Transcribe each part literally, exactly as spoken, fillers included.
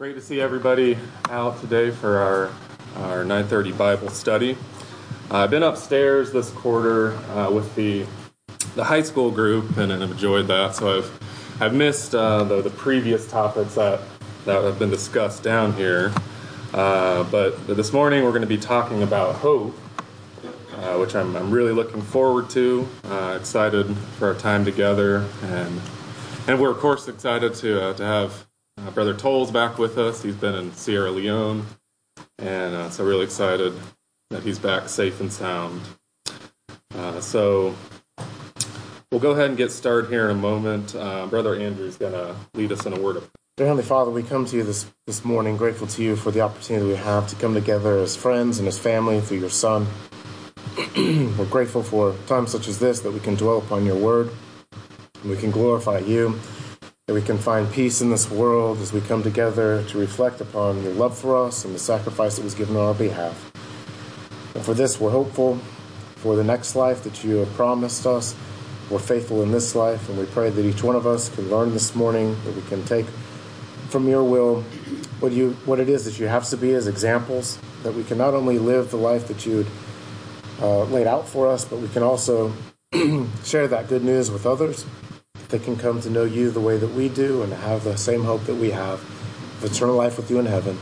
Great to see everybody out today for our, our nine thirty Bible study. Uh, I've been upstairs this quarter uh, with the the high school group and, and I've enjoyed that. So I've I've missed uh, the, the previous topics that, that have been discussed down here. Uh, but this morning we're going to be talking about hope, uh, which I'm, I'm really looking forward to. Uh, excited for our time together, and and we're of course excited to uh, to have Uh, Brother Tolles back with us. He's been in Sierra Leone, and uh, so really excited that he's back safe and sound. Uh, so we'll go ahead and get started here in a moment. Uh, Brother Andrew's going to lead us in a word of prayer. Dear Heavenly Father, we come to you this, this morning, grateful to you for the opportunity we have to come together as friends and as family through your Son. We're grateful for times such as this, that we can dwell upon your word, and we can glorify you, that we can find peace in this world as we come together to reflect upon your love for us and the sacrifice that was given on our behalf. And for this, we're hopeful for the next life that you have promised us. We're faithful in this life, and we pray that each one of us can learn this morning, that we can take from your will what you what it is that you have us to be as examples, that we can not only live the life that you had uh, laid out for us, but we can also share that good news with others. They can come to know you the way that we do and have the same hope that we have of eternal life with you in heaven.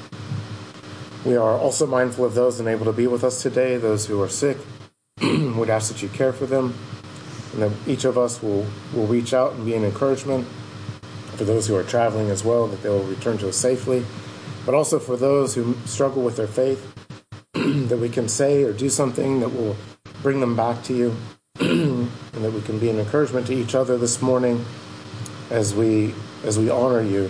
We are also mindful of those unable to be with us today, those who are sick. We'd ask that you care for them, and that each of us will, will reach out and be an encouragement for those who are traveling as well, that they will return to us safely. But also for those who struggle with their faith, that we can say or do something that will bring them back to you. And that we can be an encouragement to each other this morning as we as we honor you.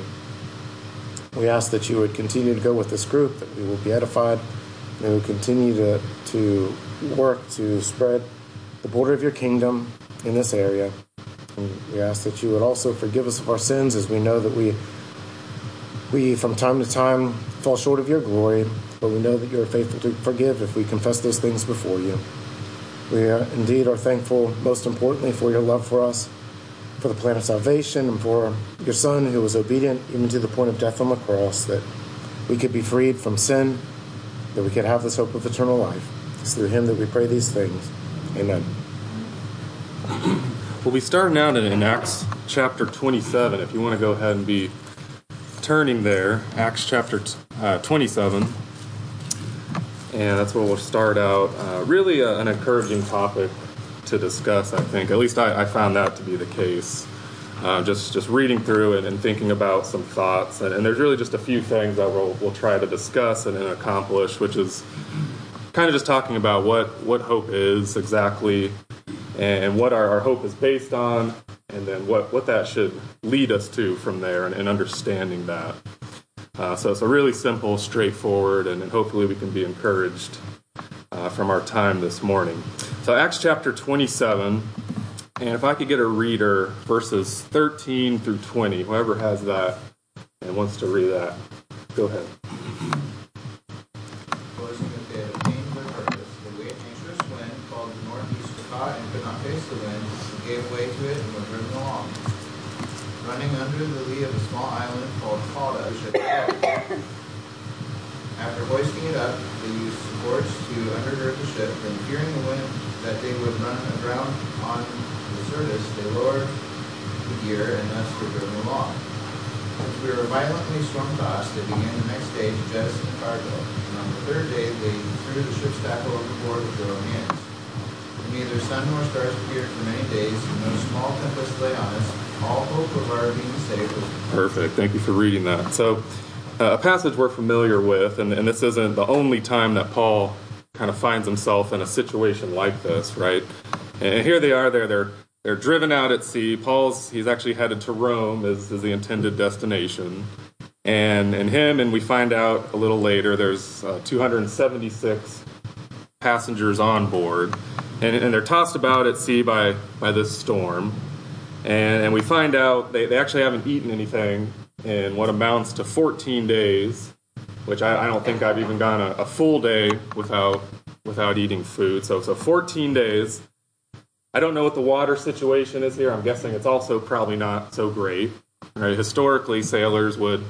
We ask that you would continue to go with this group, that we will be edified, and we will continue to, to work to spread the border of your kingdom in this area. And we ask that you would also forgive us of our sins, as we know that we, we from time to time fall short of your glory, but we know that you are faithful to forgive if we confess those things before you. We uh, indeed are thankful, most importantly, for your love for us, for the plan of salvation, and for your Son who was obedient even to the point of death on the cross, that we could be freed from sin, that we could have this hope of eternal life. It's through him that we pray these things. Amen. We'll be starting out in Acts chapter twenty-seven. If you want to go ahead and be turning there, Acts chapter uh, twenty-seven. And that's where we'll start out. Uh, really a, an encouraging topic to discuss, I think. At least I, I found that to be the case. Uh, just just reading through it and thinking about some thoughts. And, and there's really just a few things that we'll, we'll try to discuss and, and accomplish, which is kind of just talking about what, what hope is exactly, and what our, our hope is based on, and then what, what that should lead us to from there, and, and understanding that. Uh, so it's a really simple, straightforward, and, and hopefully we can be encouraged uh, from our time this morning. So Acts chapter twenty-seven, and if I could get a reader, verses thirteen through twenty, whoever has that and wants to read that, go ahead. Supposing that they had obtained their purpose, the anxious wind called the northeast was hot and could not face the wind, and gave way to it and was driven along. Running under the lee of a small island called Cauda, the ship fell. After hoisting it up, they used supports to undergird the ship, and fearing the wind that they would run aground on the Syrtis, they lowered the gear and thus were driven along. Since we were violently storm-tossed, they began the next day to jettison the cargo, and on the third day they threw the ship's tackle overboard with their own hands. And neither sun nor stars appeared for many days, and no small tempest lay on us. All hope of our being saved was perfect. Thank you for reading that. So, uh, a passage we're familiar with, and, and this isn't the only time that Paul kind of finds himself in a situation like this, right? And here they are. They're they're they're driven out at sea. Paul's he's actually headed to Rome as, as the intended destination, and and him and we find out a little later there's uh, two hundred seventy-six passengers on board, and, and they're tossed about at sea by by this storm. And, and we find out they, they actually haven't eaten anything in what amounts to fourteen days, which I, I don't think I've even gone a, a full day without without eating food. So, so fourteen days. I don't know what the water situation is here. I'm guessing it's also probably not so great. Right? Historically, sailors would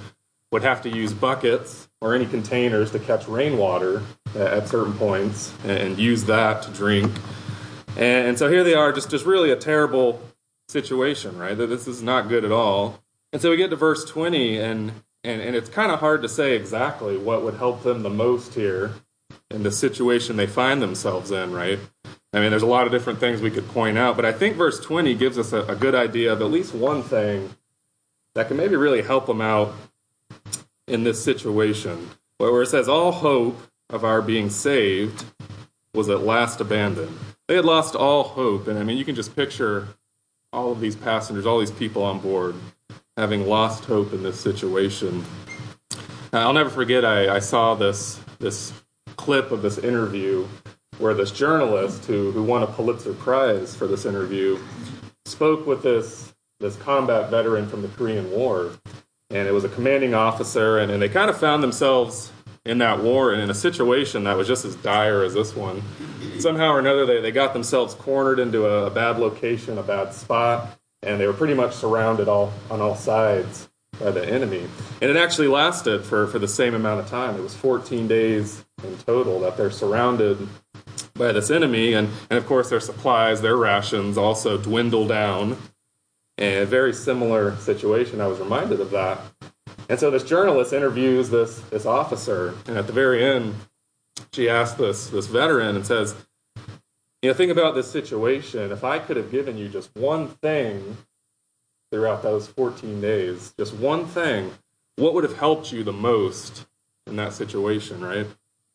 would have to use buckets or any containers to catch rainwater at certain points and use that to drink. And so here they are, just, just really a terrible situation, right? That this is not good at all. And so we get to verse twenty, and, and, and it's kind of hard to say exactly what would help them the most here in the situation they find themselves in, right? I mean, there's a lot of different things we could point out, but I think verse twenty gives us a, a good idea of at least one thing that can maybe really help them out in this situation, where it says, all hope of our being saved was at last abandoned. They had lost all hope, and I mean, you can just picture all of these passengers, all these people on board, having lost hope in this situation. Now, I'll never forget, I, I saw this this clip of this interview where this journalist who, who won a Pulitzer Prize for this interview spoke with this, this combat veteran from the Korean War, and it was a commanding officer, and, and they kind of found themselves in that war and in a situation that was just as dire as this one. Somehow or another, they, they got themselves cornered into a, a bad location, a bad spot, and they were pretty much surrounded all on all sides by the enemy. And it actually lasted for, for the same amount of time. It was fourteen days in total that they're surrounded by this enemy, and, and of course their supplies, their rations also dwindle down. And a very similar situation, I was reminded of that. And so this journalist interviews this this officer, and at the very end, she asks this, this veteran and says, you know, think about this situation. If I could have given you just one thing throughout those fourteen days, just one thing, what would have helped you the most in that situation, right?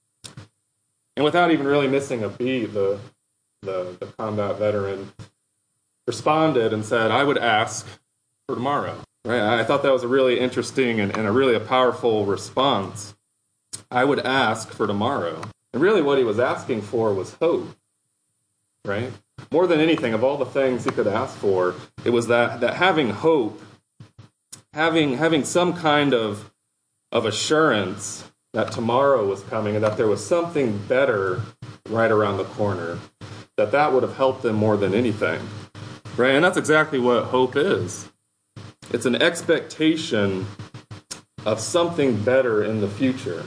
And without even really missing a beat, the the, the combat veteran responded and said, I would ask for tomorrow. Right? I thought that was a really interesting and, and a really a powerful response. I would ask for tomorrow. And really what he was asking for was hope. Right? More than anything, of all the things he could ask for, it was that, that having hope, having having some kind of of assurance that tomorrow was coming and that there was something better right around the corner, that that would have helped them more than anything. Right? And that's exactly what hope is. It's an expectation of something better in the future.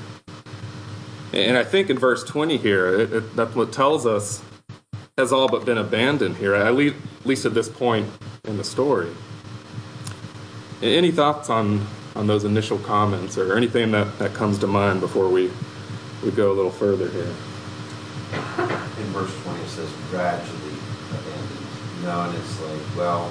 And I think in verse twenty here, it, it, that's what tells us has all but been abandoned here, at least, at least at this point in the story. Any thoughts on, on those initial comments or anything that, that comes to mind before we, we go a little further here? In verse twenty it says, gradually abandoned. You know, and it's like, well,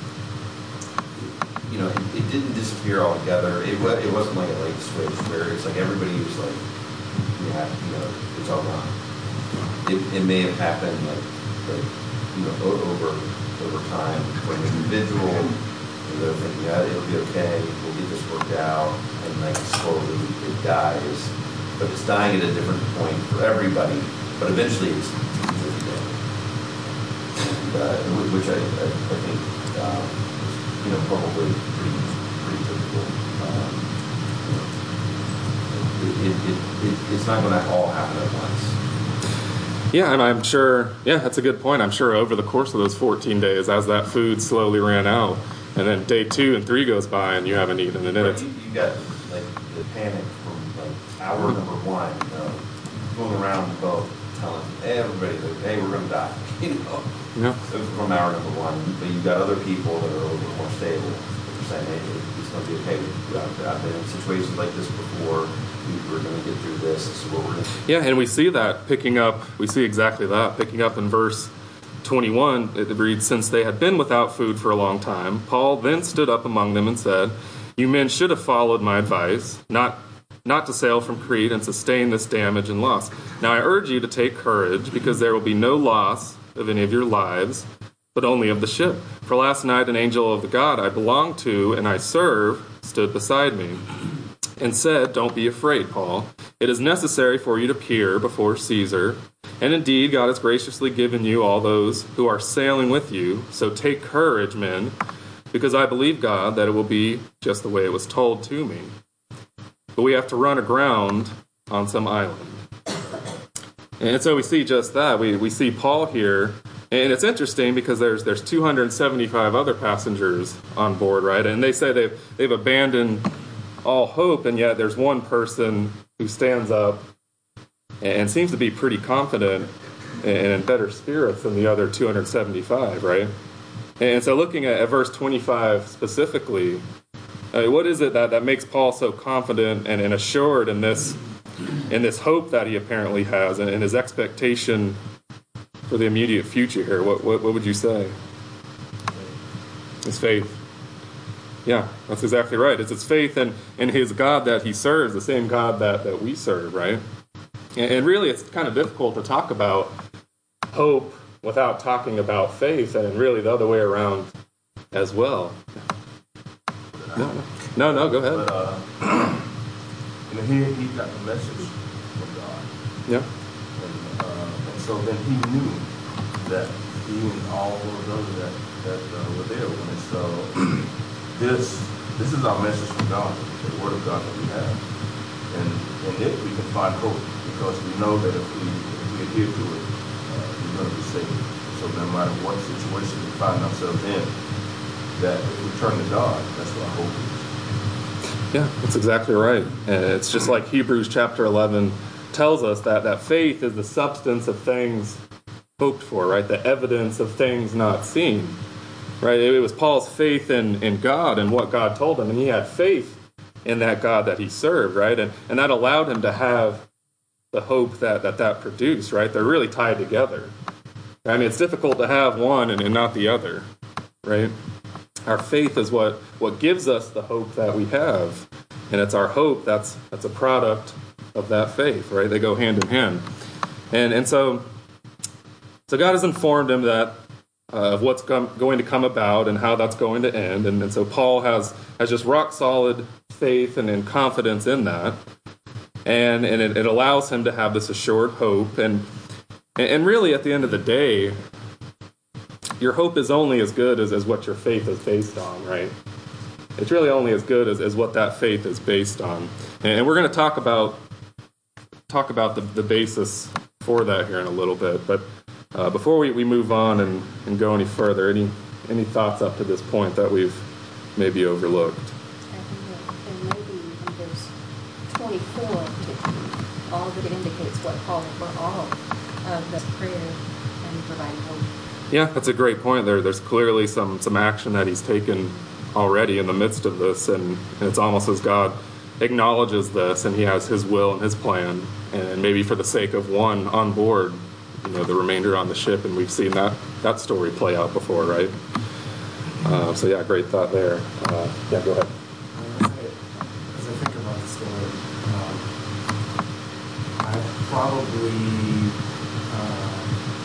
you know, it, it didn't disappear altogether. It, was, it wasn't like a light switch where it's like everybody was like, yeah, you know, it's all gone. It, it may have happened like, like you know, over over time for an individual. They're thinking, yeah, it'll be okay. We'll get this worked out, and like slowly it dies. But it's dying at a different point for everybody. But eventually, it's completely dead. And, uh, which I, I, I think, uh, is, you know, probably pretty pretty typical. Um, you know, it, it, it, it, it's not going to all happen at once. Yeah, and I'm sure, yeah, that's a good point. I'm sure over the course of those fourteen days, as that food slowly ran out, and then day two and three goes by and you haven't eaten, and then it's... You, you got, like, the panic from, like, hour number one, you know, going around the boat telling everybody, that, hey, we're going to die, you know? Yeah. So from hour number one. But you've got other people that are a little bit more stable that are saying, hey, it's going to be okay. I've been in situations like this before. We're going to get through this. This is what we're going to do. Yeah, and we see that picking up, we see exactly that, picking up in verse twenty-one, it reads, since they had been without food for a long time, Paul then stood up among them and said, you men should have followed my advice, not not to sail from Crete and sustain this damage and loss. Now I urge you to take courage, because there will be no loss of any of your lives, but only of the ship. For last night an angel of the God I belong to and I serve stood beside me, and said, don't be afraid, Paul. It is necessary for you to appear before Caesar. And indeed, God has graciously given you all those who are sailing with you. So take courage, men, because I believe God that it will be just the way it was told to me. But we have to run aground on some island. And so we see just that. We we see Paul here. And it's interesting because there's there's two hundred seventy-five other passengers on board, right? And they say they've, they've abandoned all hope, and yet there's one person who stands up and seems to be pretty confident and in better spirits than the other two hundred seventy-five, right? And so looking at, at verse twenty-five specifically, uh, what is it that, that makes Paul so confident and, and assured in this in this hope that he apparently has and, and his expectation for the immediate future here? What, what what would you say? His faith. Yeah, that's exactly right. It's his faith in, in his God that he serves, the same God that, that we serve, right? And, and really, it's kind of difficult to talk about hope without talking about faith, and really the other way around as well. No, no, no, go ahead. But, uh, you know, he, he got the message from God. Yeah. And, uh, and so then he knew that he and all those others that, that uh, were there when it. So this this is our message from God, the word of God that we have. And in it we can find hope, because we know that if we, if we adhere to it, uh, we're going to be saved. So no matter what situation we find ourselves in, that if we turn to God, that's what our hope is. Yeah, that's exactly right. And it's just like Hebrews chapter eleven tells us that, that faith is the substance of things hoped for, right? The evidence of things not seen, right? It was Paul's faith in, in God and what God told him, and he had faith in that God that he served, right? And, and that allowed him to have the hope that that, that produced, right? They're really tied together. I mean, it's difficult to have one and, and not the other, right? Our faith is what, what gives us the hope that we have. And it's our hope that's that's a product of that faith, right? They go hand in hand. And and so so God has informed him that uh, of what's come, going to come about and how that's going to end. And, and so Paul has, has just rock solid faith and, and confidence in that. And and it, it allows him to have this assured hope. And and really at the end of the day, your hope is only as good as, as what your faith is based on, right? It's really only as good as, as what that faith is based on. And we're going to talk about talk about the, the basis for that here in a little bit. But uh, before we, we move on and, and go any further, any any thoughts up to this point that we've maybe overlooked? I think that, and maybe in verse twenty-four, it, all that it indicates what Paul for all of the prayer and providing hope. Yeah, that's a great point there. There's clearly some, some action that he's taken already in the midst of this, and, and it's almost as God acknowledges this and he has his will and his plan, and maybe for the sake of one on board, you know, the remainder on the ship, and we've seen that, that story play out before, right? Uh, so yeah, great thought there. Uh, yeah, go ahead. As I, as I think about the story, um, I probably uh,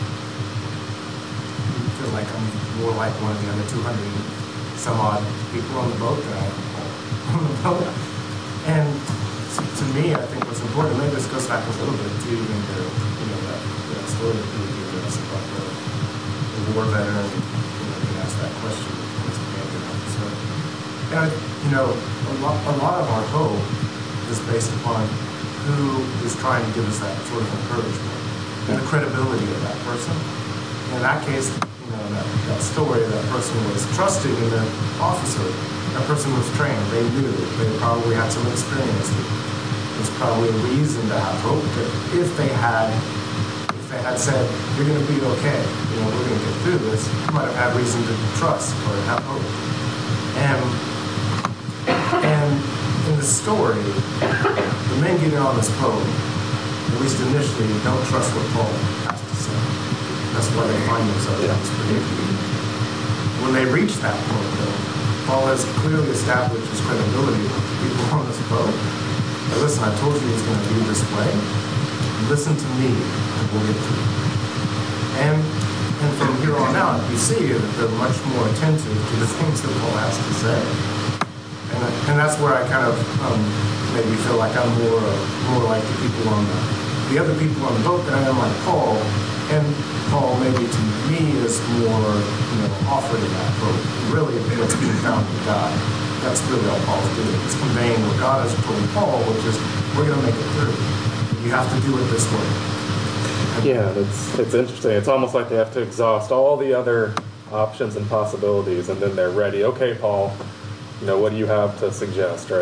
feel like I'm more like one of the other two hundred some odd people on the boat that I on the boat. And to, to me, I think what's important, maybe this goes back a little bit to even the, you know, that, that story that you gave us about the, the war veteran, you know, he asked that question to his commander officer. And, I, you know, a lot, a lot of our hope is based upon who is trying to give us that sort of encouragement and the credibility of that person. In that case, you know, that, that story, that person was trusting in the officer. That person was trained. They knew. They probably had some experience. There's probably a reason to have hope. But if they had, if they had said, "You're going to be okay," you know, we're going to get through this, you might have had reason to trust or have hope. And and in the story, the men getting on this boat, at least initially, don't trust what Paul has to say. That's why they find themselves in this predicament. When they reach that point, though, Paul has clearly established his credibility with the people on this boat. Now, listen, I told you it was going to be this way. Listen to me, and we'll get through it. And, and from here on out, you see that they're much more attentive to the things that Paul has to say. And, and that's where I kind of um, maybe feel like I'm more uh, more like the people on the, the other people on the boat than I am like Paul. And Paul, maybe to me, is more, you know, offered in that boat. Really, it's being found in God. That's really all Paul's doing. It's conveying what God has told Paul, which is, we're going to make it through. You have to do it this way. And Yeah, it's it's interesting. It's almost like they have to exhaust all the other options and possibilities, and then they're ready. Okay, Paul, you know, what do you have to suggest, right?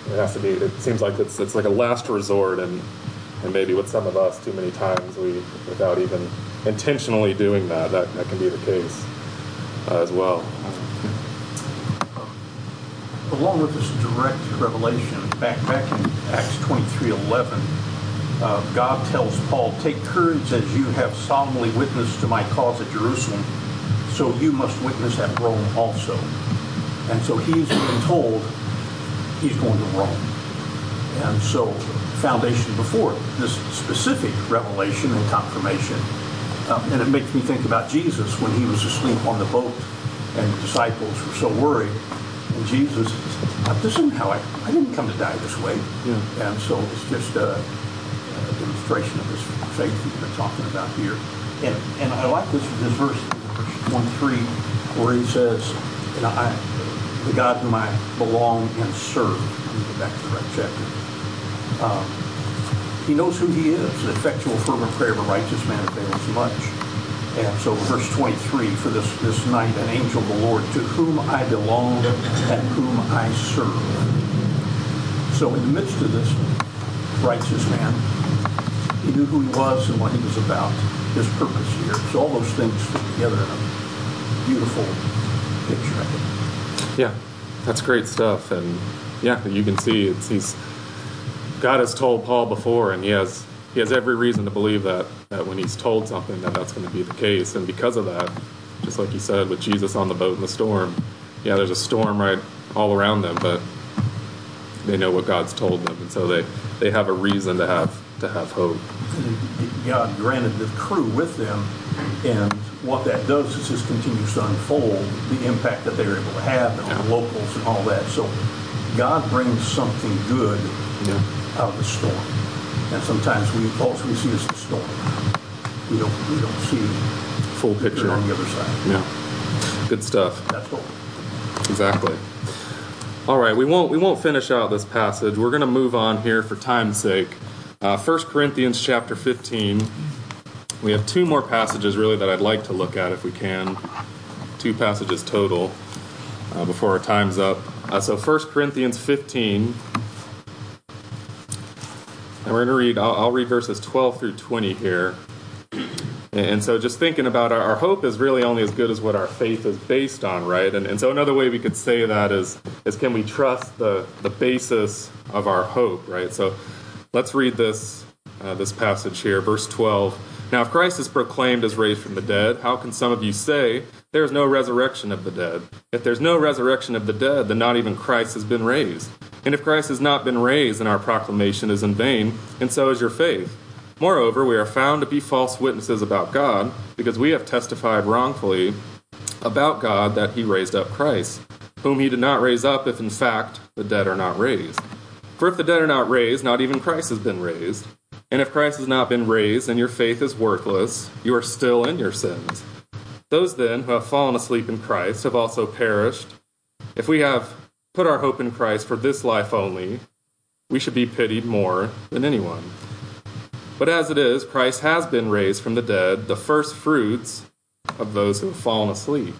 It has to be. It seems like it's it's like a last resort, and and maybe with some of us, too many times we, without even intentionally doing that, that, that can be the case uh, as well. Along with this direct revelation, back back in Acts twenty-three eleven, uh, God tells Paul, "Take courage as you have solemnly witnessed to my cause at Jerusalem, so you must witness at Rome also." And so he's been told he's going to Rome. And so foundation before this specific revelation and confirmation. Um, and it makes me think about Jesus when he was asleep on the boat and the disciples were so worried. And Jesus, this isn't how I, I didn't come to die this way. Yeah. And so it's just a, a demonstration of this faith that we're talking about here. And and I like this, this verse, verse one three, where he says, and I, the God whom I belong and serve. Let me get back to the right chapter. Um, he knows who he is. The effectual fervent prayer of a righteous man avails much. And so verse twenty-three, for this, this night an angel of the Lord, to whom I belong and whom I serve. So in the midst of this righteous man, he knew who he was and what he was about, his purpose here. So all those things fit together in a beautiful picture, I think. Yeah, that's great stuff. And yeah, you can see it's he's God has told Paul before, and he has he has every reason to believe that that when he's told something, that that's going to be the case. And because of that, just like you said with Jesus on the boat in the storm, yeah, there's a storm right all around them, but they know what God's told them, and so they they have a reason to have to have hope. God granted the crew with them, and what that does is just continues to unfold the impact that they're able to have on yeah. the locals and all that. So God brings something good yeah. out of the storm, and sometimes we all we see is the storm. We don't we don't see full picture on the other side. Yeah, good stuff. That's all. Exactly. All right, we won't we won't finish out this passage. We're going to move on here for time's sake. Uh, First Corinthians chapter fifteen. We have two more passages really that I'd like to look at if we can. Two passages total uh, before our time's up. Uh, so First Corinthians fifteen. And we're going to read, I'll, I'll read verses twelve through twenty here. And so just thinking about our, our hope is really only as good as what our faith is based on, right? And, and so another way we could say that is, is can we trust the, the basis of our hope, right? So let's read this uh, this passage here, verse twelve. Now, if Christ is proclaimed as raised from the dead, how can some of you say there is no resurrection of the dead? If there's no resurrection of the dead, then not even Christ has been raised. And if Christ has not been raised, then our proclamation is in vain, and so is your faith. Moreover, we are found to be false witnesses about God, because we have testified wrongfully about God that he raised up Christ, whom he did not raise up if in fact the dead are not raised. For if the dead are not raised, not even Christ has been raised. And if Christ has not been raised, and your faith is worthless, you are still in your sins. Those then who have fallen asleep in Christ have also perished. If we have put our hope in Christ for this life only, we should be pitied more than anyone. But as it is, Christ has been raised from the dead, the first fruits of those who have fallen asleep.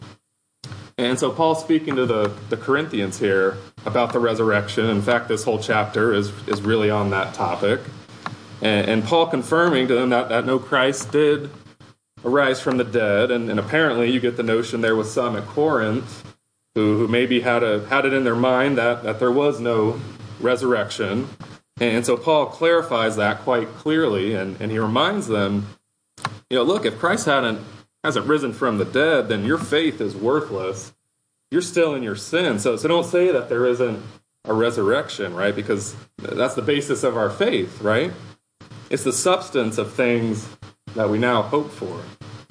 And so Paul's speaking to the, the Corinthians here about the resurrection. In fact, this whole chapter is, is really on that topic. And, and Paul confirming to them that, that no, Christ did arise from the dead. And, and apparently you get the notion there was some at Corinth who, who maybe had a had it in their mind that, that there was no resurrection. And so Paul clarifies that quite clearly, and, and he reminds them, you know, look, if Christ hadn't hasn't risen from the dead, then your faith is worthless. You're still in your sin. So, so don't say that there isn't a resurrection, right? Because that's the basis of our faith, right? It's the substance of things that we now hope for.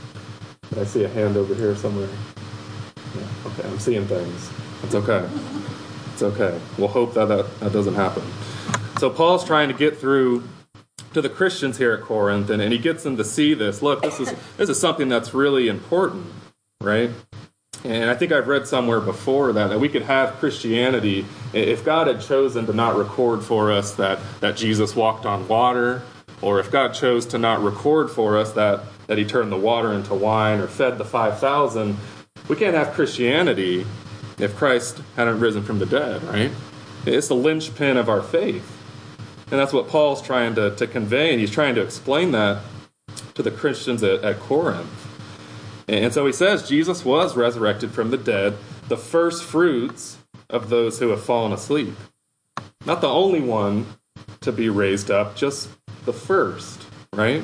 Did I see a hand over here somewhere? Yeah, okay, I'm seeing things. It's okay. It's okay. We'll hope that, that that doesn't happen. So Paul's trying to get through to the Christians here at Corinth, and, and he gets them to see this. Look, this is this is something that's really important, right? And I think I've read somewhere before that, that we could have Christianity if God had chosen to not record for us that, that Jesus walked on water, or if God chose to not record for us that, that he turned the water into wine or fed the five thousand. We can't have Christianity if Christ hadn't risen from the dead, right? It's the linchpin of our faith. And that's what Paul's trying to, to convey, and he's trying to explain that to the Christians at, at Corinth. And so he says Jesus was resurrected from the dead, the first fruits of those who have fallen asleep. Not the only one to be raised up, just the first, right?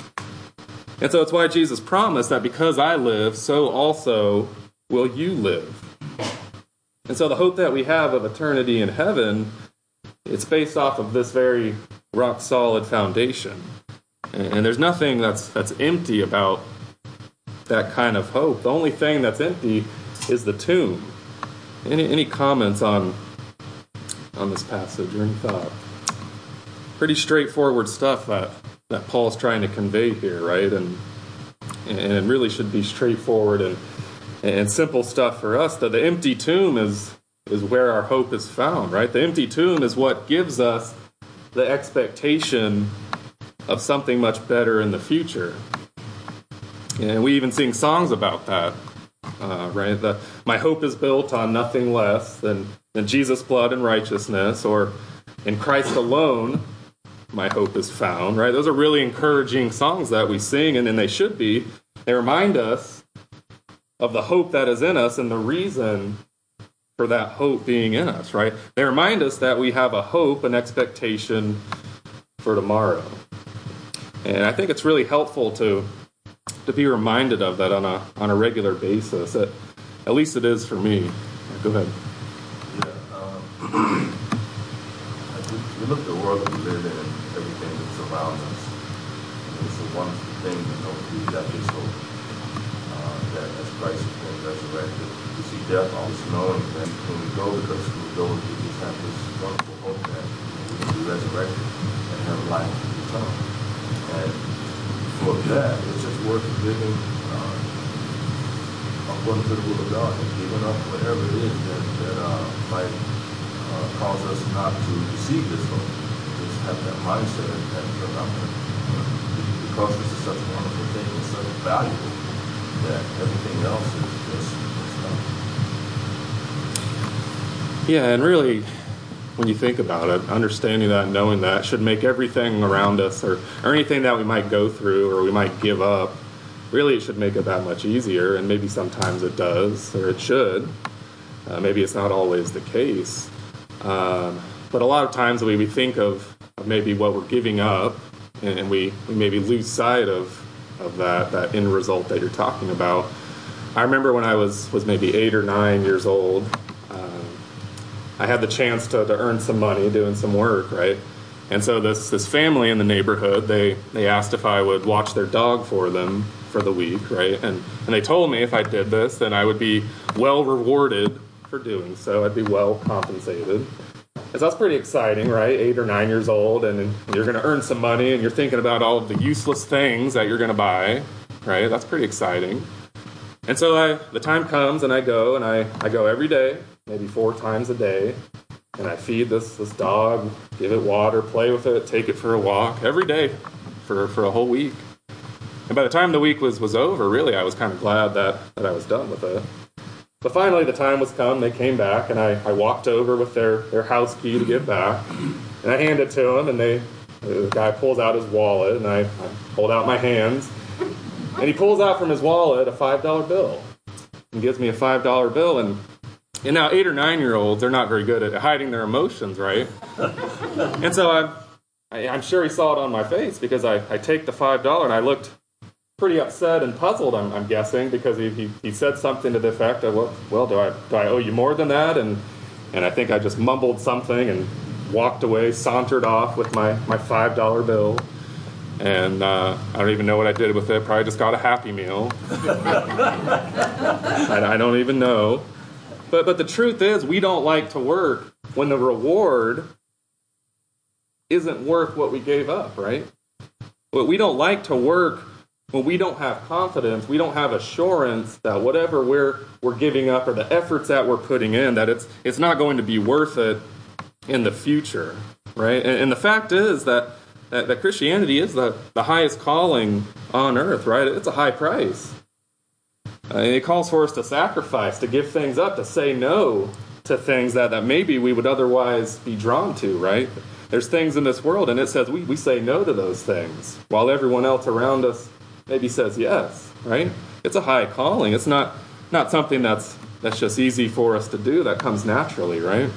And so it's why Jesus promised that because I live, so also will you live. And so the hope that we have of eternity in heaven, it's based off of this very rock-solid foundation. And there's nothing that's that's empty about that kind of hope. The only thing that's empty is the tomb. Any any comments on on this passage or any thought? Pretty straightforward stuff that, that Paul's trying to convey here, right? And and it really should be straightforward and and simple stuff for us. That the empty tomb is is where our hope is found, right? The empty tomb is what gives us the expectation of something much better in the future. And we even sing songs about that, uh, right? The, my hope is built on nothing less than, than Jesus' blood and righteousness, or in Christ alone, my hope is found, right? Those are really encouraging songs that we sing, and, and they should be. They remind us of the hope that is in us and the reason for that hope being in us, right? They remind us that we have a hope, an expectation for tomorrow. And I think it's really helpful to to be reminded of that on a on a regular basis. At, at least it is for me. Go ahead. Yeah, um, we, we look at the world that we live in and everything that surrounds us. And it's a wonderful thing to know we've got this hope uh, that as Christ has been resurrected, we see death always knowing that when we go, because we go, we just have this wonderful hope that we can be resurrected and have life to come. And for that, it's just worth living uh, according to the will of God and giving up whatever it is that, that uh, might uh, cause us not to receive this hope. Just have that mindset that uh, I'm gonna, because this is such a wonderful thing, it's such valuable that everything else is just it's nothing. Yeah, and really, when you think about it, understanding that, knowing that, should make everything around us, or, or anything that we might go through or we might give up, really it should make it that much easier. And maybe sometimes it does, or it should. Uh, maybe it's not always the case. Um, but a lot of times we, we think of, of maybe what we're giving up, and, and we, we maybe lose sight of, of that, that end result that you're talking about. I remember when I was, was maybe eight or nine years old, I had the chance to, to earn some money doing some work, right? And so this this family in the neighborhood, they, they asked if I would watch their dog for them for the week, right? And and they told me if I did this, then I would be well rewarded for doing so. I'd be well compensated. And so that's pretty exciting, right? Eight or nine years old, and, and you're going to earn some money, and you're thinking about all of the useless things that you're going to buy, right? That's pretty exciting. And so I, the time comes, and I go, and I, I go every day, maybe four times a day, and I feed this this dog, give it water, play with it, take it for a walk every day for, for a whole week. And by the time the week was, was over, really, I was kind of glad that, that I was done with it. But finally, the time was come, they came back, and I, I walked over with their, their house key to give back, and I hand it to them, and they the guy pulls out his wallet, and I, I hold out my hands, and he pulls out from his wallet a five dollar bill, and gives me a five dollar bill, and And now eight or nine-year-olds, they're not very good at hiding their emotions, right? And so I'm, I, I'm sure he saw it on my face, because I, I take the five dollars and I looked pretty upset and puzzled, I'm, I'm guessing, because he, he, he said something to the effect of, well, well do, I, do I owe you more than that? And and I think I just mumbled something and walked away, sauntered off with my, my five dollar bill. And uh, I don't even know what I did with it. Probably just got a Happy Meal. I, I don't even know. But but the truth is, we don't like to work when the reward isn't worth what we gave up, right? But we don't like to work when we don't have confidence, we don't have assurance that whatever we're we're giving up or the efforts that we're putting in, that it's it's not going to be worth it in the future, right? And, and the fact is that, that, that Christianity is the, the highest calling on earth, right? It's a high price. Uh, it calls for us to sacrifice, to give things up, to say no to things that, that maybe we would otherwise be drawn to, right? There's things in this world, and it says we, we say no to those things, while everyone else around us maybe says yes, right? It's a high calling. It's not, not something that's, that's just easy for us to do, that comes naturally, right?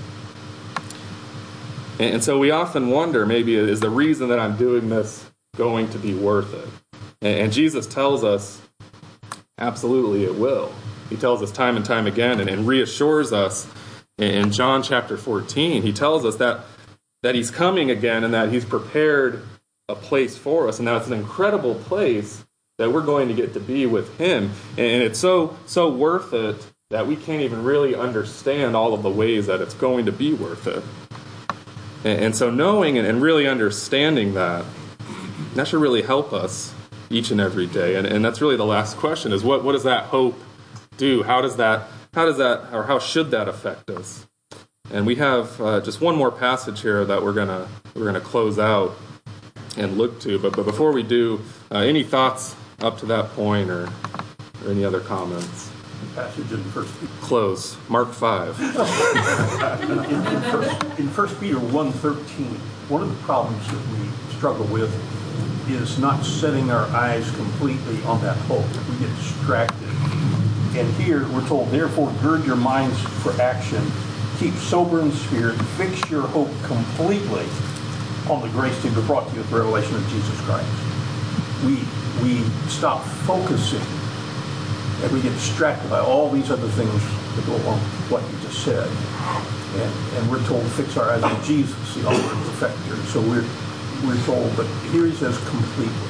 And, and so we often wonder, maybe, is the reason that I'm doing this going to be worth it? And, and Jesus tells us, absolutely it will. He tells us time and time again, and, and reassures us in John chapter fourteen. He tells us that that he's coming again and that he's prepared a place for us, and that it's an incredible place that we're going to get to be with him. And it's so so worth it that we can't even really understand all of the ways that it's going to be worth it. And, and so knowing and, and really understanding that, that should really help us each and every day. And, and that's really the last question, is what, what does that hope do? How does that, how does that, or how should that affect us? And we have uh, just one more passage here that we're gonna we're gonna close out and look to. But but before we do, uh, any thoughts up to that point, or or any other comments? Passage in First Close Mark five. in, in, in, first, in First Peter one thirteen, one of the problems that we struggle with is not setting our eyes completely on that hope. We get distracted. And here we're told, therefore, gird your minds for action. Keep sober in spirit, fix your hope completely on the grace to be brought to you with the revelation of Jesus Christ. We we stop focusing and we get distracted by all these other things that go along with what you just said. And, and we're told to fix our eyes on Jesus, the author and perfecter. So we're we're told, but here he says completely.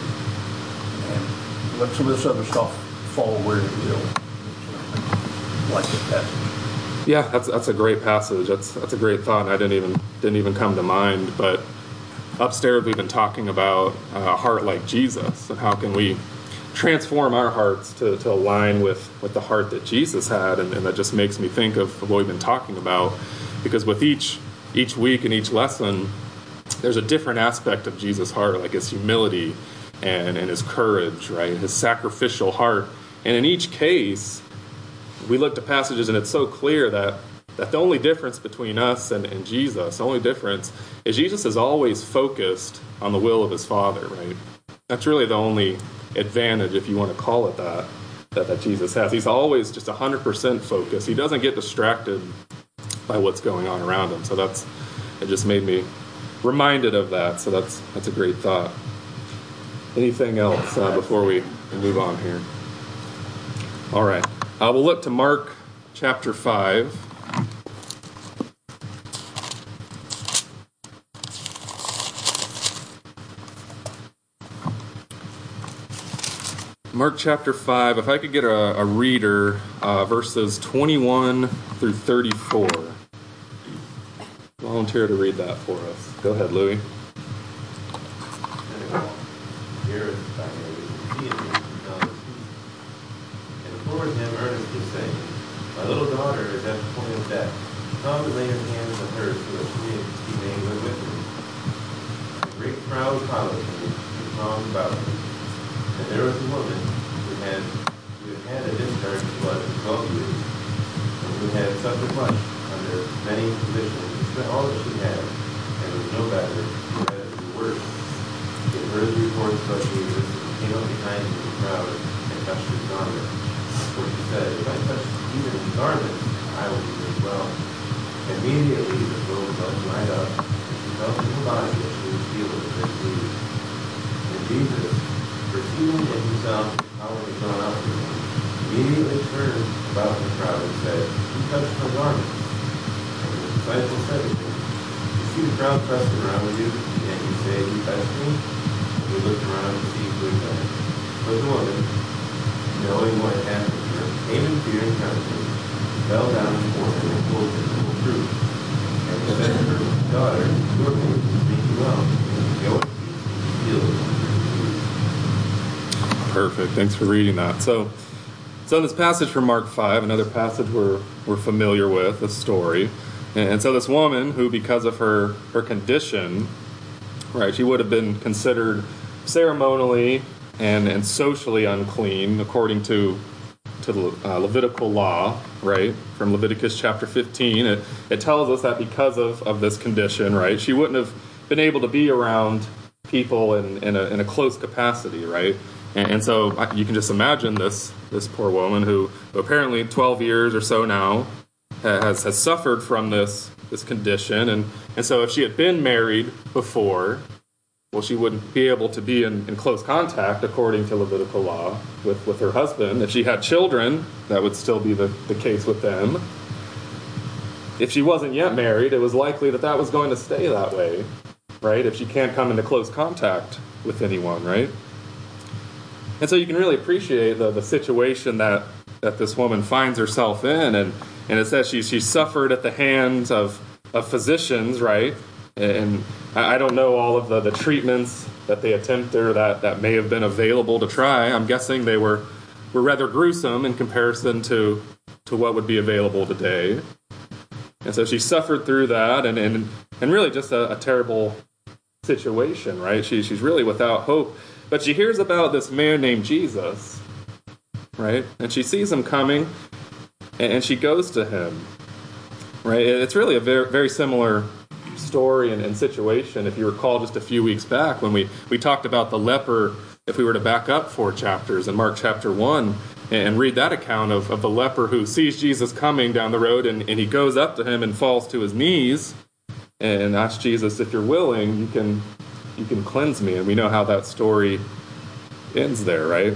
And let some of this other stuff fall where it will. Like this passage. Yeah, that's that's a great passage. That's that's a great thought, and I didn't even didn't even come to mind. But upstairs, we've been talking about a heart like Jesus, and how can we transform our hearts to, to align with, with the heart that Jesus had, and, and that just makes me think of, of what we've been talking about. Because with each each week and each lesson, there's a different aspect of Jesus' heart, like his humility and, and his courage, right? His sacrificial heart. And in each case, we look to passages and it's so clear that, that the only difference between us and, and Jesus, the only difference is Jesus is always focused on the will of his Father, right? That's really the only advantage, if you want to call it that, that, that Jesus has. He's always just one hundred percent focused. He doesn't get distracted by what's going on around him. So that's, it just made me reminded of that. So that's, that's a great thought. Anything else uh, before we move on here? All right. Uh, we'll look to Mark chapter five. Mark chapter five, if I could get a, a reader, uh, verses twenty-one through thirty-four. Volunteer to read that for us. Go ahead, Louis. Lord him earnestly saying, my little daughter is at the point of death. Come and lay your hands on her so that she may be made live with me. A great crowd followed him and thronged about him. And there was a woman who had who had had a discharge of blood for twelve years, and who had suffered much under many physicians, and spent all that she had, and was no better, but as the worse. They heard the reports about Jesus, and came up behind him in the crowd, and touched his garment. For he said, if I touch even his garment, I will be made well. Immediately the little blood dried up, and she felt in her body that she was healed of her disease. And Jesus, perceiving in himself the power had gone out from him, immediately turned about the crowd and said, who touched my garment? And the disciples said to him, you see the crowd pressing around you, and you say, you touched me? And he looked around to see who had done it. But the woman, knowing what had happened to her, came in fear and trembling, fell down before him and told him the whole truth. And he said to her, daughter, your faith is made you well. Go in peace and be healed of your disease. Perfect. Thanks for reading that. So, so in this passage from Mark five, another passage we're we're familiar with, a story, and, and so this woman who, because of her her condition, right, she would have been considered ceremonially and, and socially unclean according to to the uh, Levitical law, right, from Leviticus chapter fifteen. It, it tells us that because of, of this condition, right, she wouldn't have been able to be around people in, in, a, in a close capacity, right? And, and so you can just imagine this this poor woman who apparently twelve years or so now has has suffered from this this condition. And, and so if she had been married before, well, she wouldn't be able to be in, in close contact, according to Levitical law, with, with her husband. If she had children, that would still be the, the case with them. If she wasn't yet married, it was likely that that was going to stay that way, right? If she can't come into close contact with anyone, right? And so you can really appreciate the, the situation that, that this woman finds herself in. And, and it says she, she suffered at the hands of, of physicians, right? And I don't know all of the, the treatments that they attempted or that, that may have been available to try. I'm guessing they were, were rather gruesome in comparison to, to what would be available today. And so she suffered through that, and, and, and really just a, a terrible situation, right? She, she's really without hope. But she hears about this man named Jesus, right? And she sees him coming, and, and she goes to him, right? It's really a very, very similar story and, and situation. If you recall just a few weeks back when we, we talked about the leper, if we were to back up four chapters in Mark chapter one and read that account of, of the leper who sees Jesus coming down the road, and, and he goes up to him and falls to his knees and asks Jesus, if you're willing, you can you can cleanse me. And we know how that story ends there, right?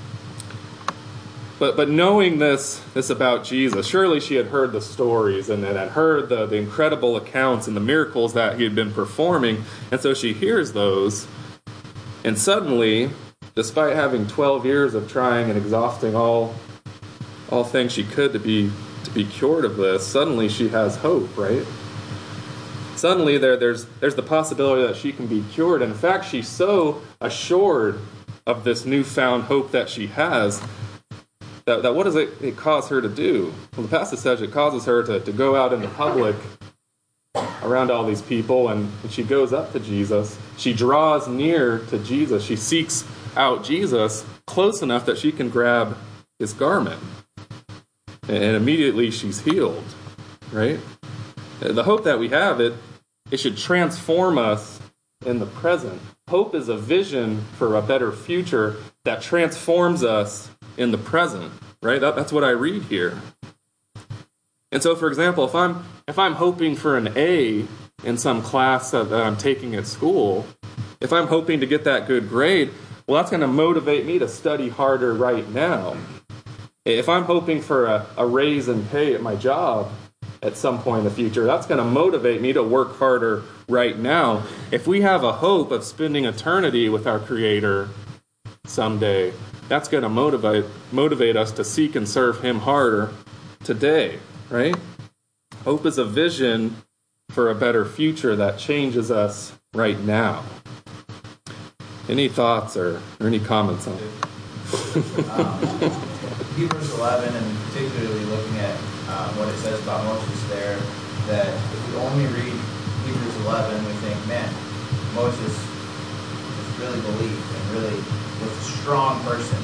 But but knowing this this about Jesus, surely she had heard the stories and, and had heard the, the incredible accounts and the miracles that he had been performing. And so she hears those. And suddenly, despite having twelve years of trying and exhausting all all things she could to be to be cured of this, suddenly she has hope, right? Suddenly there there's there's the possibility that she can be cured. And in fact, she's so assured of this newfound hope that she has that, that what does it, it cause her to do? Well, the passage says it causes her to, to go out into public around all these people, and, and she goes up to Jesus. She draws near to Jesus. She seeks out Jesus close enough that she can grab his garment. And, and immediately she's healed, right? The hope that we have, it, it should transform us in the present. Hope is a vision for a better future that transforms us in the present, right? That, that's what I read here. And so, for example, if I'm if I'm hoping for an A in some class that, that I'm taking at school, if I'm hoping to get that good grade, well, that's going to motivate me to study harder right now. If I'm hoping for a, a raise in pay at my job at some point in the future, that's going to motivate me to work harder right now. If we have a hope of spending eternity with our Creator someday, that's going to motivate motivate us to seek and serve him harder today, right? Hope is a vision for a better future that changes us right now. Any thoughts or, or any comments on it? um, Hebrews eleven, and particularly looking at um, what it says about Moses there, that if we only read Hebrews eleven, we think, man, Moses just really believed and really was a strong person.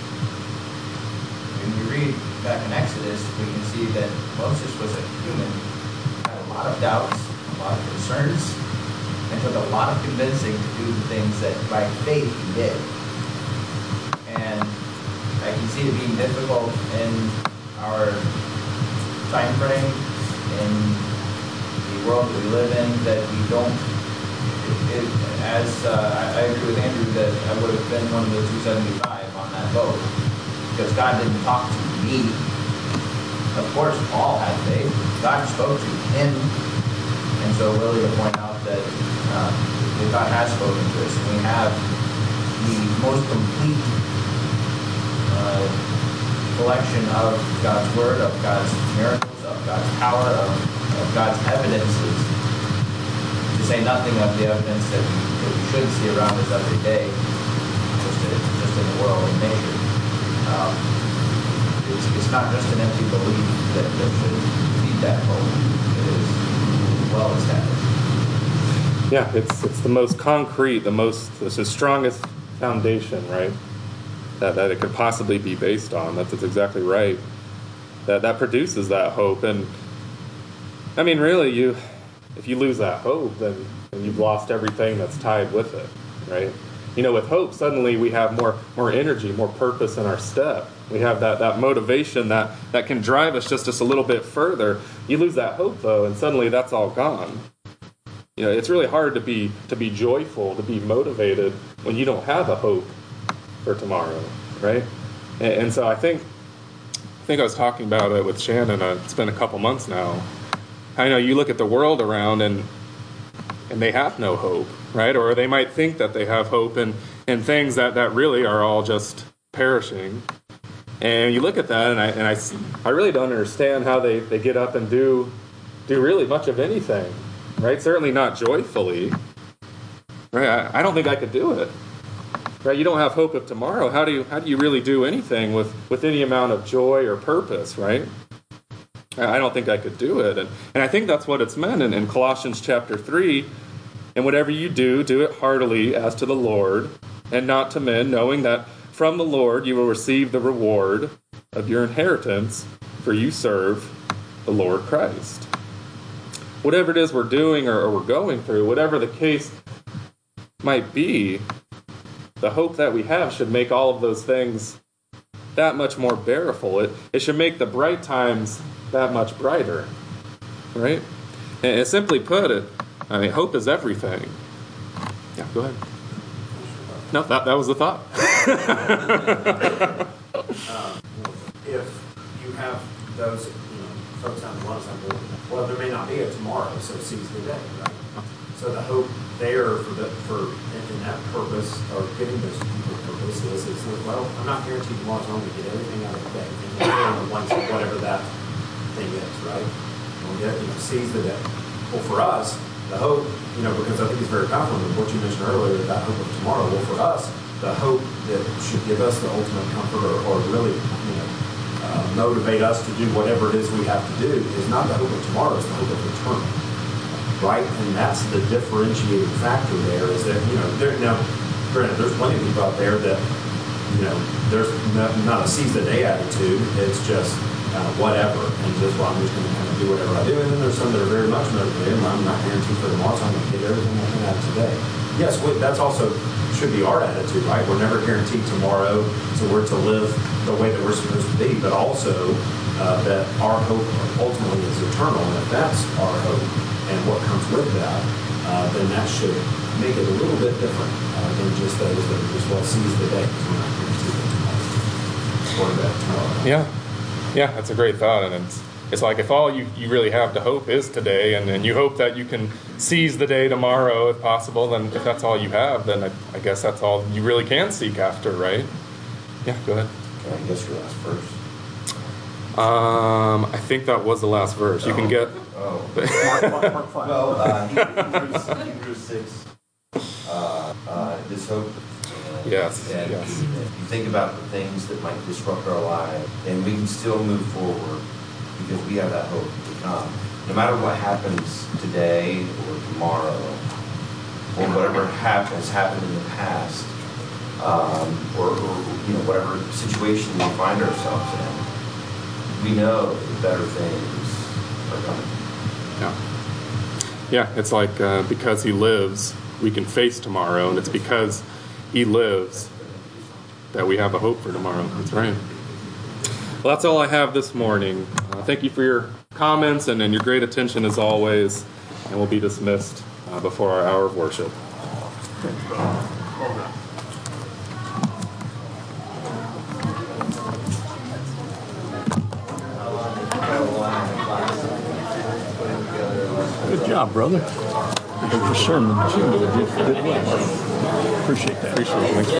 When we read back in Exodus, we can see that Moses was a human, had a lot of doubts, a lot of concerns, and took a lot of convincing to do the things that by faith he did. And I can see it being difficult in our time frame, in the world that we live in, that we don't, it, it, as uh, I, I agree with Andrew that I would have been one of the two seventy-five on that boat, because God didn't talk to me. Of course, Paul had faith. God spoke to him. And so really to point out that, uh, that God has spoken to us, and we have the most complete uh, collection of God's word, of God's miracles, of God's power, of, of God's evidences, to say nothing of the evidence that we, that we should see around us every day, just, to, just in the world and nature. Um, it's, it's not just an empty belief that, that should feed that hope. It is well established. Yeah, it's it's the most concrete, the most, it's the strongest foundation, right? that, that it could possibly be based on. That's, that's exactly right. That that produces that hope. And I mean, really, you if you lose that hope, then, then you've lost everything that's tied with it, right? You know, with hope, suddenly we have more more energy, more purpose in our step. We have that, that motivation that, that can drive us just, just a little bit further. You lose that hope, though, and suddenly that's all gone. You know, it's really hard to be to be joyful, to be motivated when you don't have a hope for tomorrow, right? And, and so I think I think I was talking about it with Shannon. Uh, it's been a couple months now. I know you look at the world around and and they have no hope, right? Or they might think that they have hope in, in things that, that really are all just perishing. And you look at that, and I and I, I really don't understand how they, they get up and do do really much of anything, right? Certainly not joyfully, right? I, I don't think I could do it, right? You don't have hope of tomorrow. How do you how do you really do anything with, with any amount of joy or purpose, right? I don't think I could do it, and and I think that's what it's meant in, in Colossians chapter three. And whatever you do, do it heartily as to the Lord, and not to men, knowing that from the Lord you will receive the reward of your inheritance, for you serve the Lord Christ. Whatever it is we're doing or, or we're going through, whatever the case might be, the hope that we have should make all of those things that much more bearable. It, it should make the bright times that much brighter, right? And, and simply put it, I mean, hope is everything. Yeah, go ahead. No, that, that was the thought. um, if you have those, you know, folks on the one side, well, there may not be a tomorrow, so seize the day, right? So the hope there for the for in that purpose or giving those people purpose is, is well, I'm not guaranteed tomorrow's going to get everything out of the day, and then on the one side, whatever that thing is, right? We'll get, you know, seize the day. Well, for us, the hope, you know, because I think it's very confident with what you mentioned earlier, that hope of tomorrow. Well, for us, the hope that should give us the ultimate comfort or, or really, you know, uh, motivate us to do whatever it is we have to do is not the hope of tomorrow, it's the hope of eternal, right? And that's the differentiating factor there is that, you know, there, now, granted, there's plenty of people out there that, you know, there's not, not a seize the day attitude, it's just Uh, whatever, and just, well, I'm just going to kind of do whatever I do. And then there's some that are very much motivated, and I'm not guaranteed for tomorrow, so I'm going to get everything I can out today. Yes, we, that's also should be our attitude, right? We're never guaranteed tomorrow, so we're to live the way that we're supposed to be, but also uh, that our hope ultimately is eternal, and if that's our hope and what comes with that, uh, then that should make it a little bit different uh, than just those that are just, well, seize the day, because we're not guaranteed that tomorrow. Or that tomorrow. Yeah. Yeah, that's a great thought, and it's it's like if all you, you really have to hope is today, and, and you hope that you can seize the day tomorrow if possible, then if that's all you have, then I, I guess that's all you really can seek after, right? Yeah, go ahead. Can I guess your last verse? Um, I think that was the last verse. You can get... Oh. Mark, Mark, Mark five. Well, uh, Hebrews, Hebrews six, uh, uh, this hope. Yes, And yes. you think about the things that might disrupt our lives, and we can still move forward because we have that hope to come. No matter what happens today or tomorrow, or whatever hap- has happened in the past, um, or, or you know whatever situation we find ourselves in, we know that better things are coming. Yeah, yeah. It's like uh, because he lives, we can face tomorrow, and it's because he lives that we have a hope for tomorrow. That's right. Well, that's all I have this morning. Uh, thank you for your comments and, and your great attention as always. And we'll be dismissed uh, before our hour of worship. Good job, brother. Good sermon. Too. You did good work. Appreciate that. Appreciate it. Thanks.